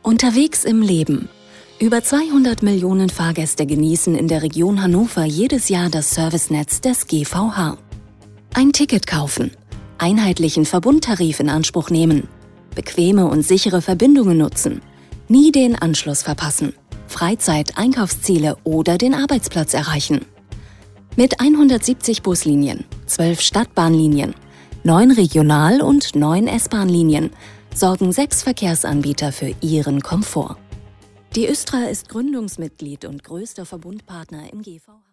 Unterwegs im Leben. Über 200 Millionen Fahrgäste genießen in der Region Hannover jedes Jahr das Servicenetz des GVH. Ein Ticket kaufen, einheitlichen Verbundtarif in Anspruch nehmen, bequeme und sichere Verbindungen nutzen, nie den Anschluss verpassen, Freizeit, Einkaufsziele oder den Arbeitsplatz erreichen. Mit 170 Buslinien, 12 Stadtbahnlinien, 9 Regional- und 9 S-Bahn-Linien sorgen 6 Verkehrsanbieter für Ihren Komfort. Die Östra ist Gründungsmitglied und größter Verbundpartner im GVH.